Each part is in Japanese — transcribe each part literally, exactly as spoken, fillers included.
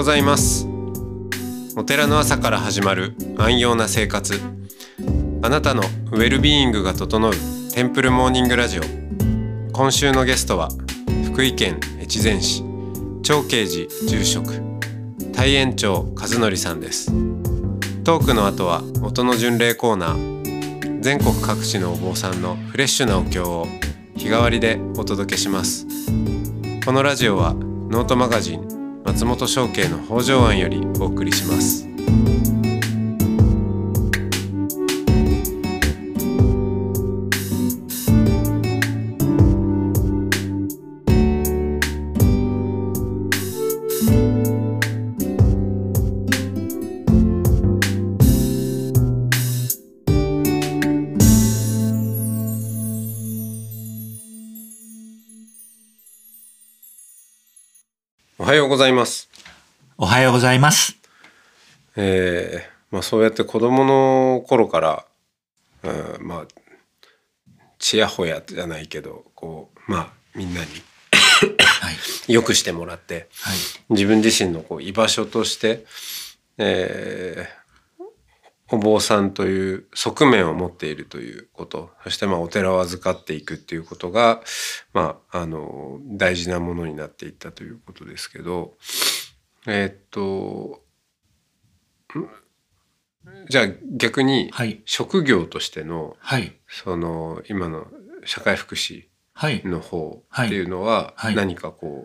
ございます。お寺の朝から始まる安養な生活、あなたのウェルビーイングが整うテンプルモーニングラジオ。今週のゲストは福井県越前市長慶寺住職大円町和則さんです。トークの後は音の巡礼コーナー。全国各地のお坊さんのフレッシュなお経を日替わりでお届けします。このラジオはノートマガジン松本商家の北条庵よりお送りします。おはようございます。 おはようございます。 えーまあ、そうやって子供の頃から、うん、まあちやほやじゃないけどこう、まあ、みんなにはい、 よくしてもらって、 はい、 自分自身のこう居場所として、えー、お坊さんという側面を持っているということ、そしてまあお寺を預かっていくっていうことが、まあ、あの大事なものになっていったということですけど、えー、っとじゃあ逆に職業としての、 はい、 その今の社会福祉の方っていうのは何かこ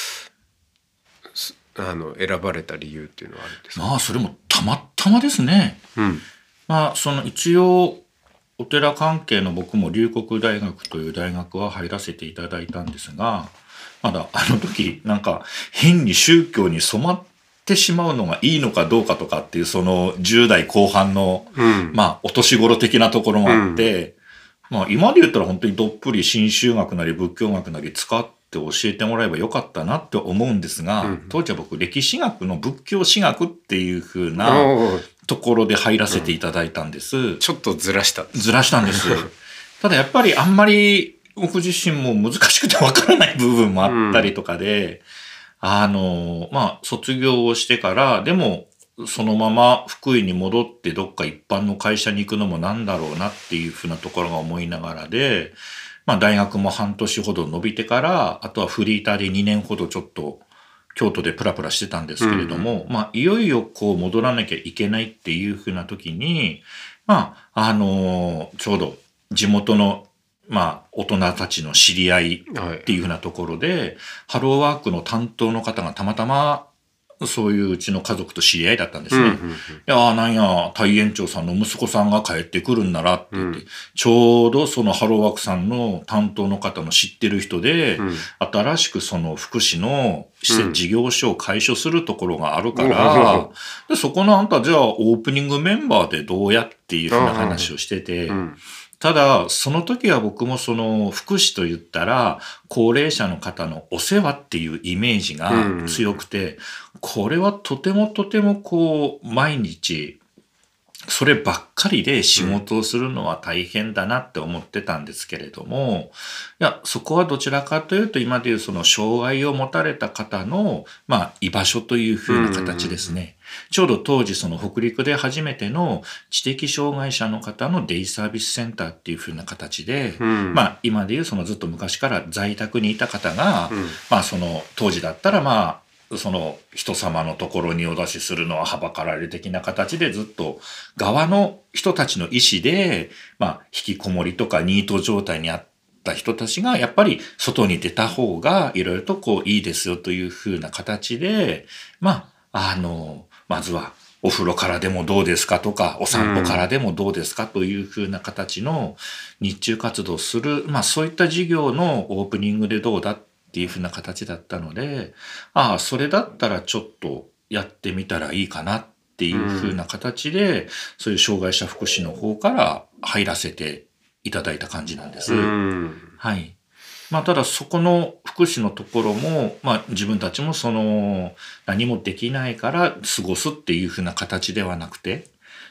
う、あの選ばれた理由っていうのはあるんですか？ まあそれもたまたまですね。うん、まあその一応お寺関係の僕も龍谷大学という大学は入らせていただいたんですが、まだあの時なんか変に宗教に染まってしまうのがいいのかどうかとかっていうそのじゅう代後半の、うん、まあお年頃的なところがあって、うん、まあ今で言ったら本当にどっぷり神宗学なり仏教学なり使って教えてもらえばよかったなって思うんですが、うん、当時は僕歴史学の仏教史学っていう風なところで入らせていただいたんです。うん、 ちょっとずらしたんです。 ずらしたんです。ただやっぱりあんまり僕自身も難しくてわからない部分もあったりとかで、うん、あの、まあ、卒業をしてから、でも、そのまま福井に戻ってどっか一般の会社に行くのもなんだろうなっていうふうなところが思いながらで、まあ、大学も半年ほど伸びてから、あとはフリーターでにねんほどちょっと京都でプラプラしてたんですけれども、うん、まあ、いよいよこう戻らなきゃいけないっていうふうな時に、まあ、あの、ちょうど地元のまあ、大人たちの知り合いっていうふうなところで、はい、ハローワークの担当の方がたまたまそういううちの家族と知り合いだったんですね。うんうんうん、いや、なんや、大園長さんの息子さんが帰ってくるんならって言って、うん、ちょうどそのハローワークさんの担当の方の知ってる人で、うん、新しくその福祉の施設事業所を開所するところがあるから、うん、でそこのあんたじゃあオープニングメンバーでどうやっていうふうな話をしてて、うんただ、その時は僕もその福祉と言ったら、高齢者の方のお世話っていうイメージが強くて、うん、これはとてもとてもこう、毎日、そればっかりで仕事をするのは大変だなって思ってたんですけれども、いや、そこはどちらかというと、今でいうその障害を持たれた方の、まあ、居場所というふうな形ですね。ちょうど当時その北陸で初めての知的障害者の方のデイサービスセンターっていう風な形で、うん、まあ今でいうそのずっと昔から在宅にいた方が、うん、まあその当時だったらまあその人様のところにお出しするのははばかられる的な形でずっと側の人たちの意思で、まあ引きこもりとかニート状態にあった人たちがやっぱり外に出た方がいろいろとこういいですよという風な形で、まああの、まずはお風呂からでもどうですかとか、お散歩からでもどうですかというふうな形の日中活動をする、まあそういった事業のオープニングでどうだっていうふうな形だったので、ああ、それだったらちょっとやってみたらいいかなっていうふうな形で、そういう障害者福祉の方から入らせていただいた感じなんです。はい。まあ、ただそこの福祉のところも、まあ、自分たちもその何もできないから過ごすっていうふうな形ではなくて、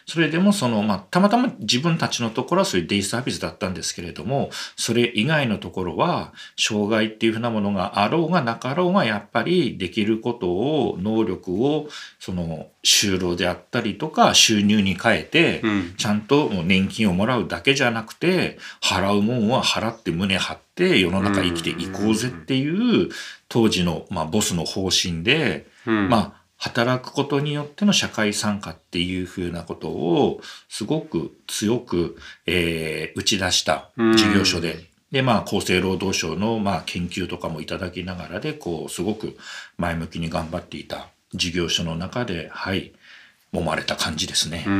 それでもその、まあ、たまたま自分たちのところはそういうデイサービスだったんですけれども、それ以外のところは、障害っていうふうなものがあろうがなかろうが、やっぱりできることを、能力を、その、就労であったりとか、収入に変えて、 うん、 ちゃんともう年金をもらうだけじゃなくて、払うもんは払って胸張って世の中生きていこうぜっていう、当時の、まあ、ボスの方針で、 うん、 まあ、働くことによっての社会参加っていうふうなことをすごく強く、えー打ち出した事業所で、 うん、 で、まあ、厚生労働省の、まあ、研究とかもいただきながらで、こう、すごく前向きに頑張っていた事業所の中で、はい、揉まれた感じですね。 うん、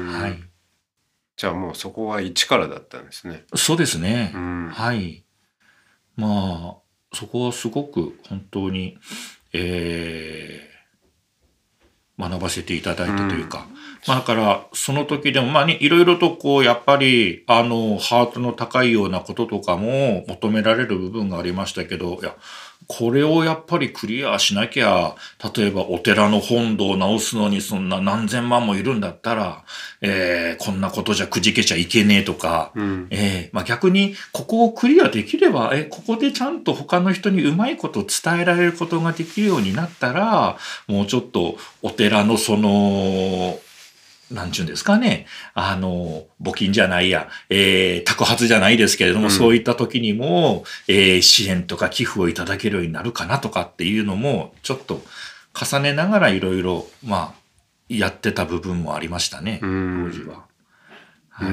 はい。 じゃあもうそこは一からだったんですね。 そうですね。 うん、 はい。まあ、そこはすごく本当に、えー学ばせていただいたというか、 うん、 まあだから、その時でも、まあね、いろいろとこう、やっぱり、あの、ハートの高いようなこととかも求められる部分がありましたけど、いや、これをやっぱりクリアしなきゃ、例えばお寺の本堂を直すのにそんな何千万もいるんだったら、えー、こんなことじゃくじけちゃいけねえとか、 うん、 えー、まあ逆に、ここをクリアできれば、え、ここでちゃんと他の人にうまいことを伝えられることができるようになったら、もうちょっとお寺のその、なんちゅうんですかね。あの、募金じゃないや、えー、托発じゃないですけれども、うん、そういった時にも、えー、支援とか寄付をいただけるようになるかなとかっていうのも、ちょっと重ねながらいろいろ、まあ、やってた部分もありましたね、 うん、 当時は。 はい、うん。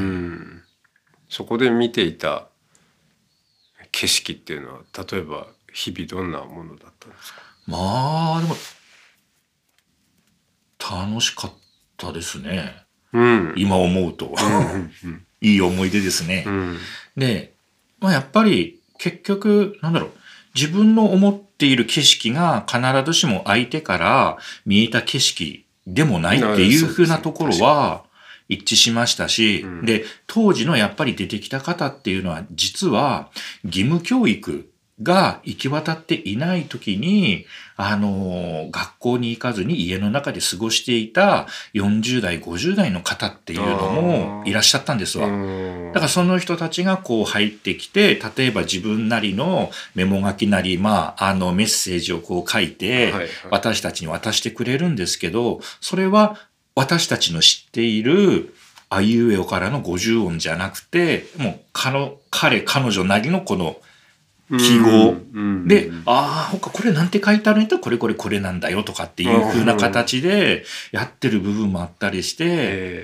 そこで見ていた景色っていうのは、例えば日々どんなものだったんですか？ まあ、でも、楽しかったですね。 うん、 今思うと。 うんうん、 いい思い出ですね。 うん、 で、まあやっぱり結局、なんだろう、自分の思っている景色が必ずしも相手から見えた景色でもないっていう風なところは一致しましたし、 うん、 で、当時のやっぱり出てきた方っていうのは実は義務教育が行き渡っていない時に、あの、学校に行かずに家の中で過ごしていたよんじゅう代、ごじゅう代の方っていうのもいらっしゃったんですわ。だからその人たちがこう入ってきて、例えば自分なりのメモ書きなり、まあ、あのメッセージをこう書いて、私たちに渡してくれるんですけど、それは私たちの知っているあいうえおからのごじゅう音じゃなくて、もう彼、彼、彼女なりのこの記号で、ああ、ほかこれなんて書いてあるんだ、これこれこれなんだよとかっていう風な形でやってる部分もあったりして、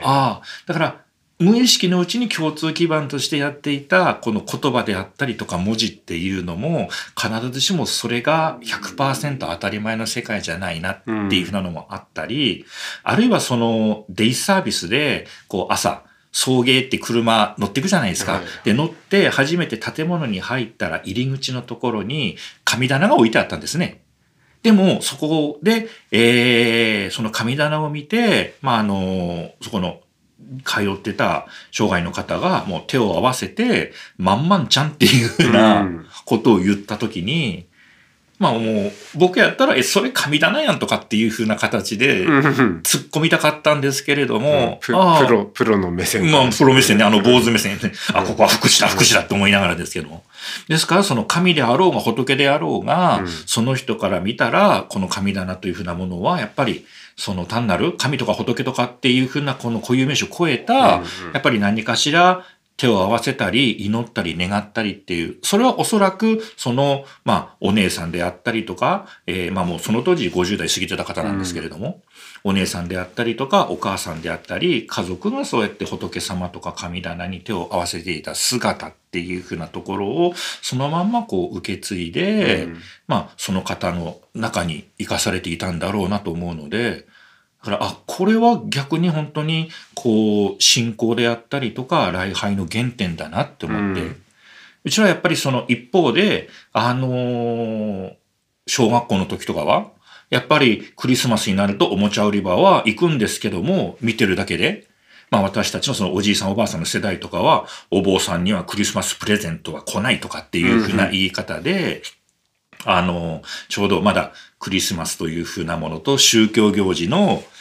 ああ、だから無意識のうちに共通基盤としてやっていたこの言葉であったりとか文字っていうのも必ずしもそれが ひゃくパーセント 当たり前の世界じゃないなっていう風なのもあったり、あるいはそのデイサービスでこう朝、送迎って車乗っていくじゃないですか。はい、で、乗って初めて建物に入ったら入り口のところに神棚が置いてあったんですね。でも、そこで、えー、その神棚を見て、まあ、あの、そこの、通ってた障害の方がもう手を合わせて、まんまんちゃんっていうふうなことを言ったときに、まあもう、僕やったら、え、それ神棚やんとかっていう風な形で、突っ込みたかったんですけれども、 プ, プロ、プロの目線。 まあ、プロ目線ね、あの、坊主目線ね。あ、ここは福祉だ、福祉だって思いながらですけども。ですから、その神であろうが仏であろうが、うん、その人から見たら、この神棚という風なものは、やっぱり、その単なる神とか仏とかっていう風なこの固有名詞を超えた、うんうん、やっぱり何かしら、手を合わせたり、祈ったり、願ったりっていう、それはおそらく、その、まあ、お姉さんであったりとか、えー、まあもうその当時ごじゅう代過ぎてた方なんですけれども、うん、お姉さんであったりとか、お母さんであったり、家族がそうやって仏様とか神棚に手を合わせていた姿っていうふうなところを、そのまんまこう受け継いで、うん、まあ、その方の中に生かされていたんだろうなと思うので、だから、あ、これは逆に本当に、こう、信仰であったりとか、礼拝の原点だなって思って、うん、うちはやっぱりその一方で、あのー、小学校の時とかは、やっぱりクリスマスになるとおもちゃ売り場は行くんですけども、見てるだけで、まあ私たちのそのおじいさんおばあさんの世代とかは、お坊さんにはクリスマスプレゼントは来ないとかっていうふうな言い方で、うん、あの、ちょうどまだクリスマスというふうなものと宗教行事の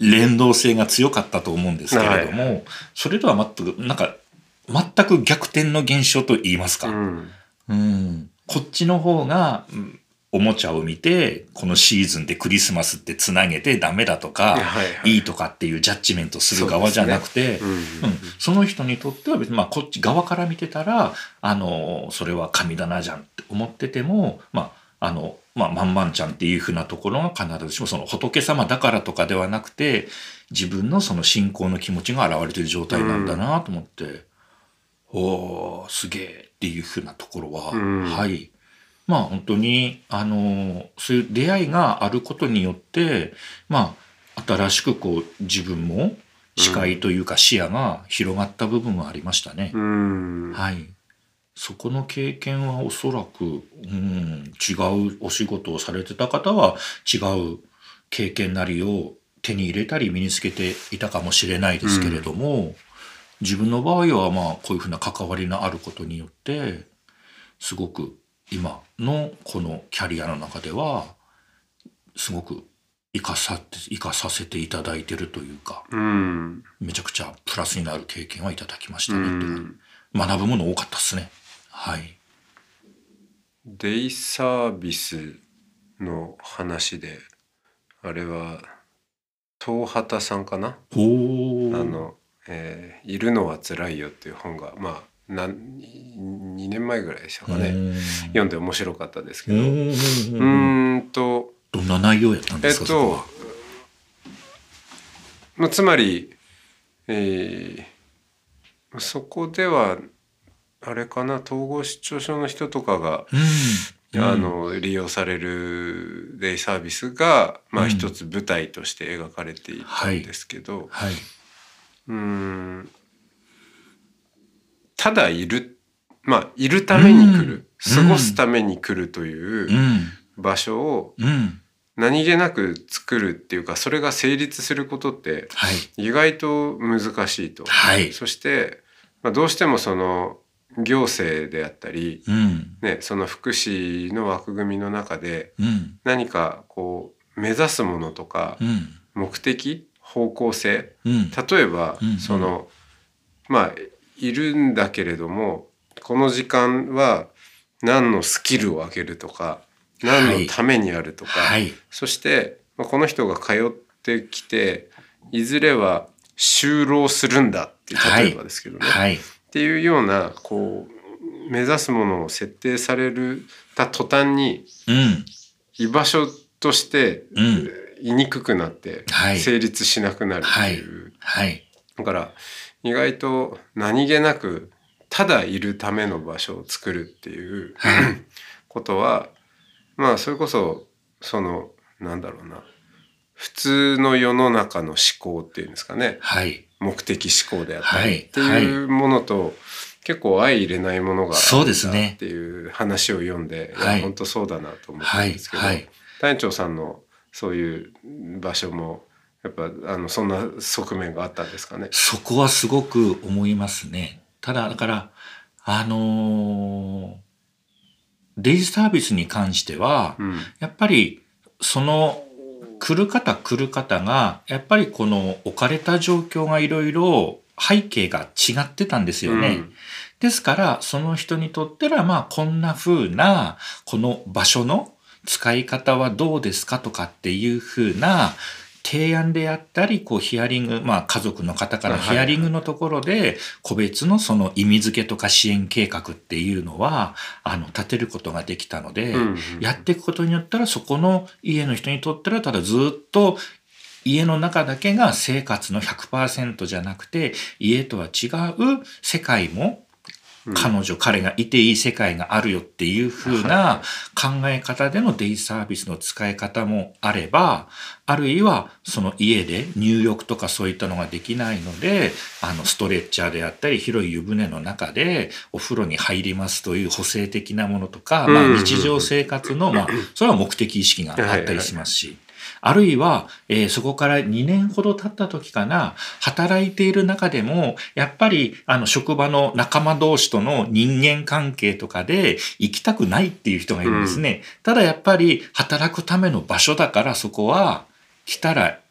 連動性が強かったと思うんですけれども、はい、それとは全く、なんか、全く逆転の現象と言いますか。うん。うん、こっちの方が、うんおもちゃを見て、このシーズンでクリスマスってつなげてダメだとか、はいはい、いいとかっていうジャッジメントする側じゃなくて、そ,、ねうんうんうん、その人にとっては別に、まあこっち側から見てたら、あの、それは神だなじゃんって思ってても、まあ、あの、まあ、まんまんちゃんっていうふうなところが必ずしもその仏様だからとかではなくて、自分のその信仰の気持ちが現れている状態なんだなと思って、うん、おー、すげえっていうふうなところは、うん、はい。まあ本当に、あの、そういう出会いがあることによって、まあ新しくこう自分も視界というか視野が広がった部分はありましたね。うん、はい。そこの経験はおそらく、うん、違うお仕事をされてた方は違う経験なりを手に入れたり身につけていたかもしれないですけれども、うん、自分の場合はまあこういうふうな関わりのあることによってすごく今のこのキャリアの中ではすごく生かさて生かさせていただいているというか、うん、めちゃくちゃプラスになる経験はいただきましたね、うん、学ぶもの多かったですね。はい。 デイサービスの話であれは東畑さんかな。おあの、えー「いるのはつらいよ」っていう本がまあにねんまえぐらいでしたかね。読んで面白かったですけど、うーんとどんな内容やったんですか。えっとまあ、つまり、えー、そこではあれかな、統合失調症の人とかが、うん、あの利用されるデイサービスが、まあ、一つ舞台として描かれていたんですけど、はいはい、うーんただいる、まあいるために来る、うん、過ごすために来るという場所を何気なく作るっていうか、それが成立することって意外と難しいと、はい、そして、まあ、どうしてもその行政であったり、うんね、その福祉の枠組みの中で何かこう目指すものとか目的、方向性、うん、例えば、うん、そのまあいるんだけれども、この時間は何のスキルを上げるとか何のためにあるとか、はい、そしてこの人が通ってきていずれは就労するんだって例えばですけどね、はいはい、っていうようなこう目指すものを設定されるた途端に、うん、居場所として居にくくなって成立しなくなるっていう、はいはい、だから意外と何気なくただいるための場所を作るっていう、はい、ことはまあそれこそそのなんだろうな、普通の世の中の思考っていうんですかね、はい、目的思考であったりっていうものと結構相入れないものがあるんだっていう話を読んで、はい、いや本当そうだなと思ったんですけど、はいはい、隊長さんのそういう場所もやっぱあのそんな側面があったんですかね。 そこはすごく思いますね。ただだからあのー、デイサービスに関しては、うん、やっぱりその来る方来る方がやっぱりこの置かれた状況がいろいろ背景が違ってたんですよね。うん、ですからその人にとってはまあこんな風なこの場所の使い方はどうですかとかっていう風な提案であったり、こうヒアリング、まあ家族の方からヒアリングのところで、個別のその意味付けとか支援計画っていうのは、あの、立てることができたので、うんうん、やっていくことによったら、そこの家の人にとっては、ただずっと家の中だけが生活の ひゃくパーセント じゃなくて、家とは違う世界も、彼女、彼がいていい世界があるよっていう風な考え方でのデイサービスの使い方もあれば、あるいはその家で入浴とかそういったのができないので、あのストレッチャーであったり広い湯船の中でお風呂に入りますという補正的なものとか、まあ日常生活の、まあそれは目的意識があったりしますし、あるいは、えー、そこからにねんほど経った時かな、働いている中でも、やっぱり、あの、職場の仲間同士との人間関係とかで行きたくないっていう人がいるんですね。うん、ただやっぱり、働くための場所だからそこは、来たら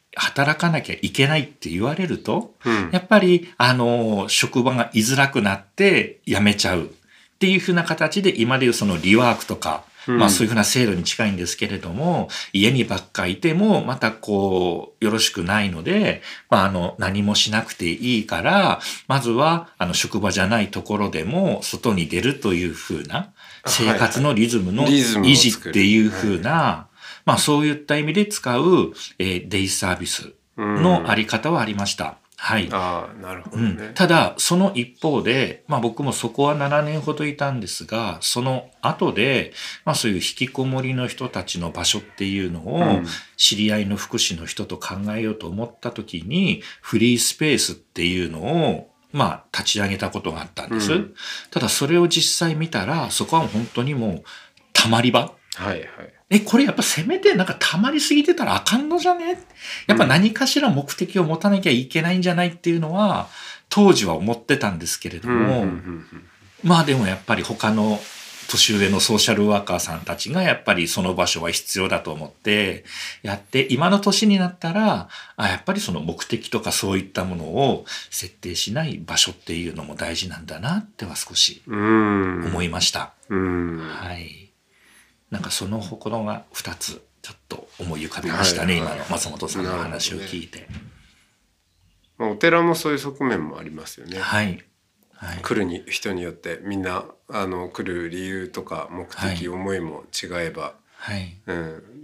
働かなきゃいけないって言われると、 うん、 やっぱり、あの、職場が居づらくなって辞めちゃうっていうふうな形で、今でいうそのリワークとか、うん、まあそういうふうな制度に近いんですけれども、家にばっかいても、またこう、よろしくないので、まああの、何もしなくていいから、まずは、あの、職場じゃないところでも、外に出るというふうな、生活のリズムの維持っていうふうな、まあそういった意味で使う、えー、デイサービスのあり方はありました。はい。 ああ、なるほどね、 うん。ただ、その一方で、まあ僕もそこはななねんほどいたんですが、その後で、まあそういう引きこもりの人たちの場所っていうのを、知り合いの福祉の人と考えようと思った時に、フリースペースっていうのを、まあ立ち上げたことがあったんです。うん、ただそれを実際見たら、そこは本当にもう、たまり場。 はいはい。 え、これやっぱせめてなんか溜まりすぎてたらあかんのじゃね？やっぱ何かしら目的を持たなきゃいけないんじゃないっていうのは、当時は思ってたんですけれども、まあでもやっぱり他の年上のソーシャルワーカーさんたちがやっぱりその場所は必要だと思ってやって、今の年になったら、あ、やっぱりその目的とかそういったものを設定しない場所っていうのも大事なんだなっては少し思いました。はい。なんかその心が二つちょっと思い浮かびましたね、はいはい、今の松本さんの話を聞いて、ね。 まあ、お寺もそういう側面もありますよね。 はい。はい、 来るに人によってみんなあの来る理由とか目的、はい、思いも違えば、 はいうん、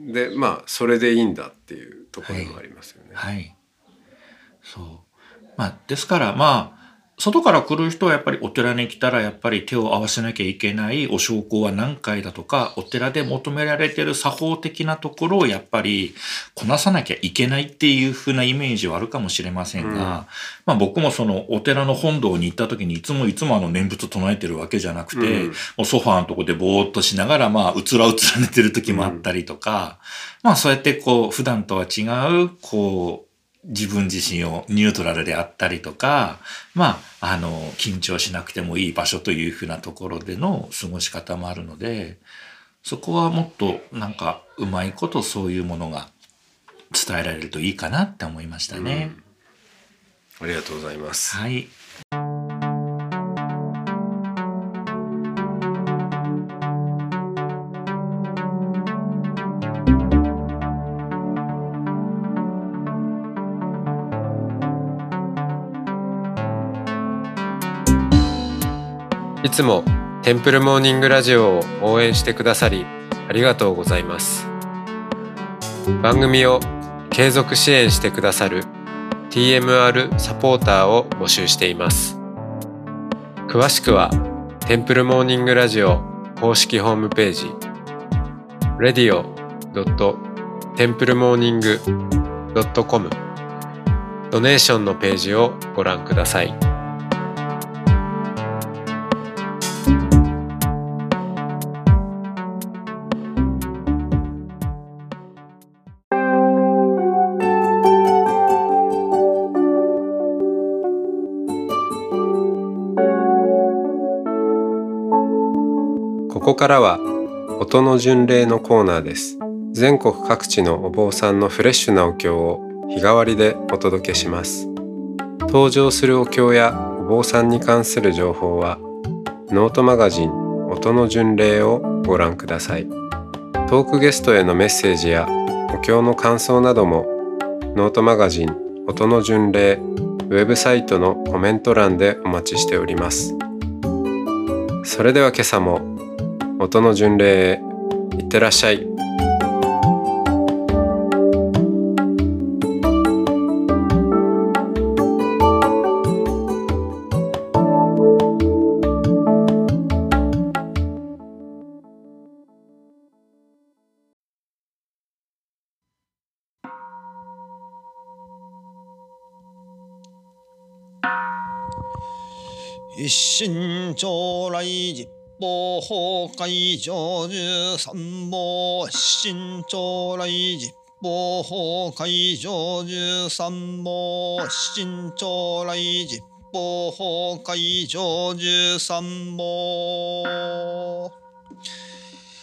でまあそれでいいんだっていうところもありますよね。 はい。はい、そう。まあですからまあ。外から来る人はやっぱりお寺に来たらやっぱり手を合わせなきゃいけないお焼香は何回だとか、お寺で求められている作法的なところをやっぱりこなさなきゃいけないっていう風なイメージはあるかもしれませんが、うん、まあ僕もそのお寺の本堂に行った時にいつもいつもあの念仏唱えてるわけじゃなくて、うん、もうソファーのとこでぼーっとしながらまあうつらうつら寝てる時もあったりとか、うん、まあそうやってこう普段とは違うこう自分自身をニュートラルであったりとか、まあ、あの、緊張しなくてもいい場所というふうなところでの過ごし方もあるので、そこはもっとなんかうまいことそういうものが伝えられるといいかなって思いましたね。 うん、ありがとうございます。 はい。 いつもテンプルモーニングラジオを応援してくださりありがとうございます。番組を継続支援してくださる ティーエムアール サポーターを募集しています。詳しくはテンプルモーニングラジオ公式ホームページ レディオ ドット テンプルモーニング ドット コム ドネーションのページをご覧ください。ここからは音の巡礼のコーナーです。全国各地のお坊さんのフレッシュなお経を日替わりでお届けします。登場するお経やお坊さんに関する情報はノートマガジン音の巡礼をご覧ください。トークゲストへのメッセージやお経の感想などもノートマガジン音の巡礼ウェブサイトのコメント欄でお待ちしております。それでは今朝も音の巡礼へいってらっしゃい。 一心朝来実法法会成就三宝。一心朝来実法法会成就三宝。一心朝来実法法会成就三宝。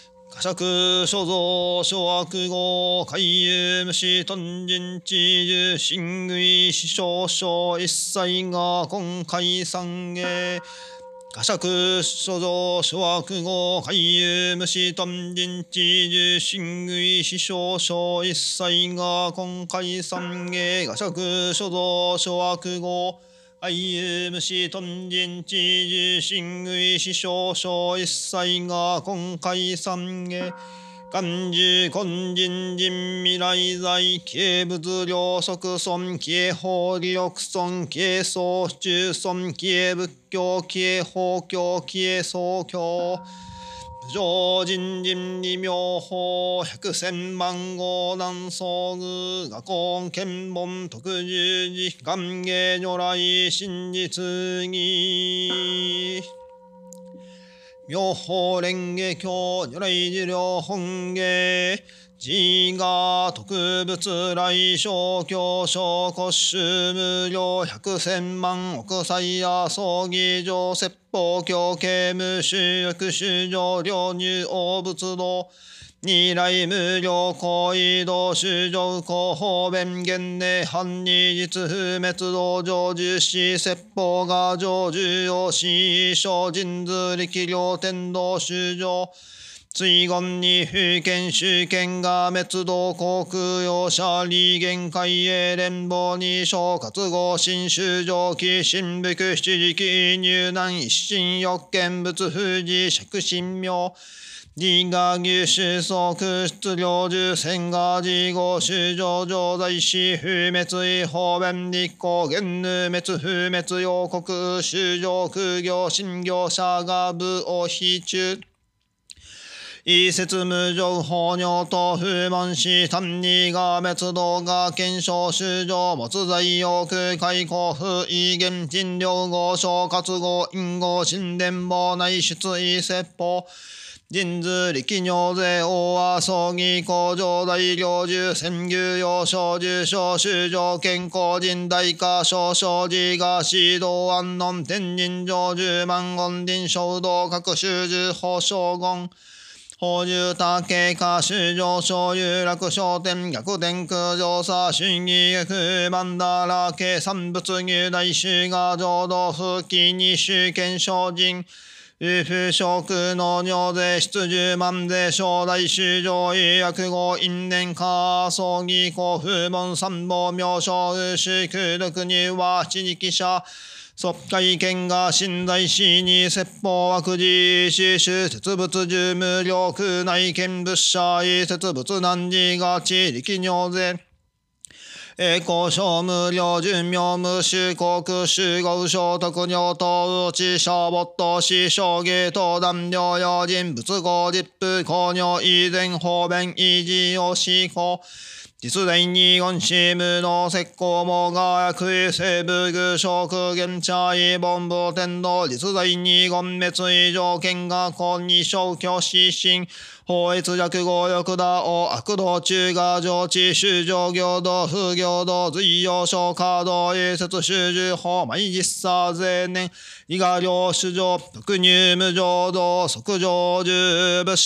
釈所蔵諸悪語海遊無視頓人知受真類死傷症一切が今回三芸河釈所蔵諸悪語海遊無視頓人知受真類死傷症一切が今回三芸河釈所蔵諸悪語海遊無視頓人知受真類死傷症一切が今回三芸漢樹根人人未来在慶仏領即尊慶法利欲尊慶宗中尊慶仏教慶法教慶宗教無常人人理妙法百千万号南総具画根検問特十字願芸如来真実義妙法蓮華経如来寿量本芸自我特仏来小教小古衆無量百千万億歳や葬儀上説法教刑無修欲修上領入応仏道二来無料行為道修上広報弁言涅槃二実不滅道成就し説法が成就をし小人図力量天道修上追言に封建主権が滅道航空用者利限海営連邦に小活合新修上期新福七時期入難一心欲見仏富士釈神妙自我牛種宗空出領受戦が自合修上上在し不滅違法弁立候元無滅不滅用国修上空行新業者が部を非中異説無常法尿と不問し単にが滅道が検証修上没罪用空開口不異現人領合小活合因合神殿法内出異説法人図力尿税大和葬儀工場大領受宣牛用小重小修上健康人大化小小自が指導安穏天人上十万言林小道各修十法小言法重多経過修上小有楽小天逆天空上差主義逆曼荼羅計三仏入大修が浄土復帰二宗権小人不職の尿税出十万税小大修上医薬後因縁化葬儀公不問三宝妙小宇空六入は七力者即会見が信在しに説法悪事死守説仏十無量空内見仏者異説仏難事が地力尿税栄光小無量寿命無修国修合小特尿等内者没頭死小芸等断療用人仏合立布公尿以前方便維持を施行実在に言し無の石膏もが薬位生部具食現茶異凡部天道実在に言滅以上見学校に消去死神法律弱語欲打を悪道中が上智修上行道不行道随用消化道異説修十法毎実差税年伊賀領主上特入無常道即上十仏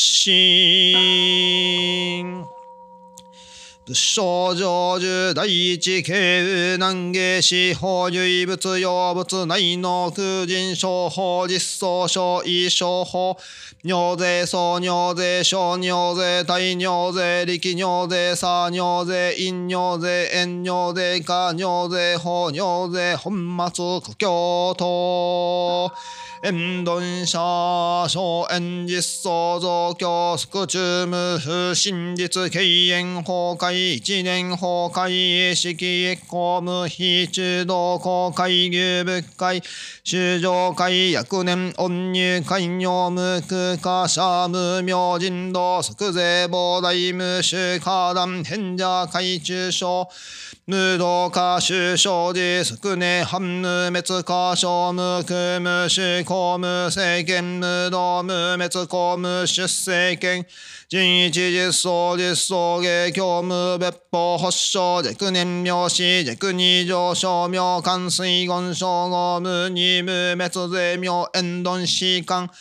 心仏性成就第一慶右難芸師法唯仏用仏内の空人商法実相小異商法尿税総尿税小尿税大尿税力尿税差尿税陰尿税円尿税下尿税法尿税本末苦境等円頓者小円実相増強宿中無不真実敬遠崩壊一年崩壊式公務非中道公開牛仏会修上会役年恩入会尿無空化者無明人道即税膨大無修化断変者会中小無道化修小寺宿根反無滅化小無空無修公無政権無道無滅公無出政権人一実相実相芸教無別法発祥弱年妙死弱二上昇妙漢水言称号無二無滅税妙縁頓死官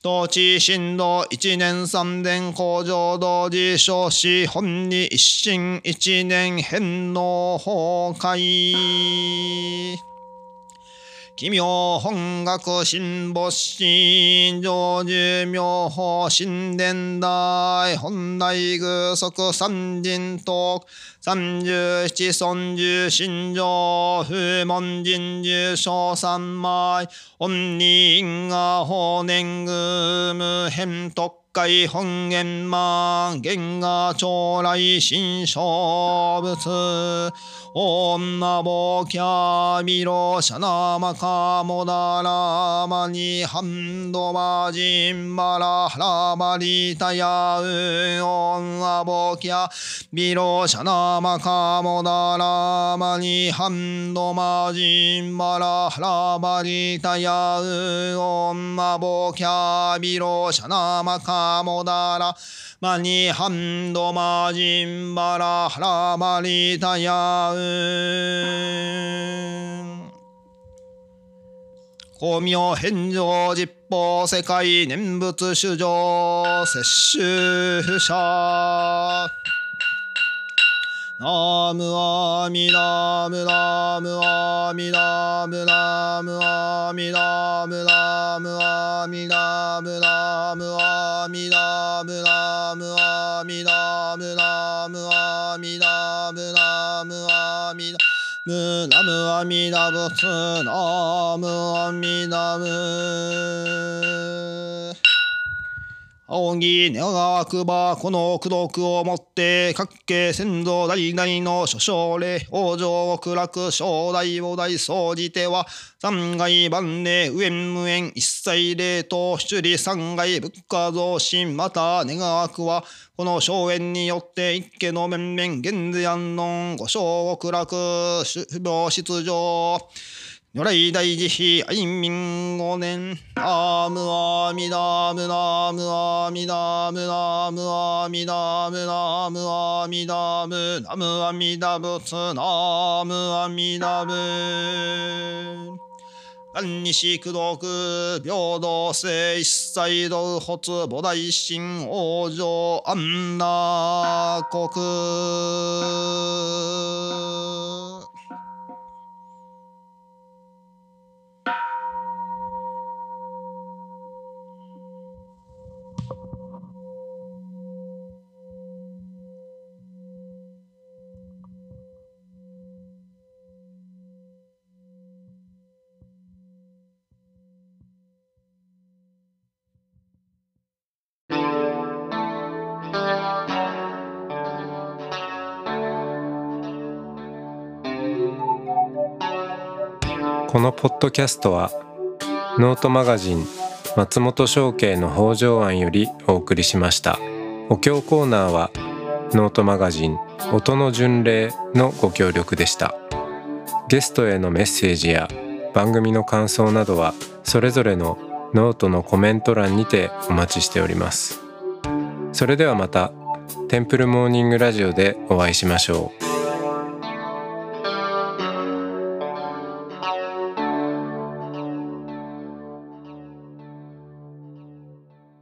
当地震度一年三年工場同時少子本に一新一年返納崩壊奇妙本学新没新上寿妙法新伝大本来具足三人徳三十七尊十心上不門人十小三昧本人が法年具無変特海本源満元が将来新小仏オンナボキャビロシャナマカモダラマニハンドマジンバラハラバリタヤウオンナボキャビロシャナマカモダラマニハンドマジンバラハラバリタヤウオンナボキャビロシャナマカモダラマニハンドマジンバラハラバリタヤウ光明返上実法世界念仏主上摂取者ナムアミダムナムアミダムナムアミダムナムアミダムナムアミダムナムアミダムナムアミダムナムアミダムナムアミダ仏ナムアミダム仰ぎ願わくばこの功徳をもって各家先祖代々の諸将礼往生極楽正大菩提総じては三界万礼無縁無縁一切礼と出離三界仏家増進また願わくはこの荘園によって一家の面々現世安穏五生極楽主病出場如来大慈悲愛民五年ナムアミダムナムアミダムナムアミダムナムアミダムナムアミダ仏ナムアミダ仏万日功徳平等性一切道発菩提心往生安楽国このポッドキャストはノートマガジン松本商家の北条庵よりお送りしました。お経コーナーはノートマガジン音の巡礼のご協力でした。ゲストへのメッセージや番組の感想などはそれぞれのノートのコメント欄にてお待ちしております。それではまたテンプルモーニングラジオでお会いしましょう。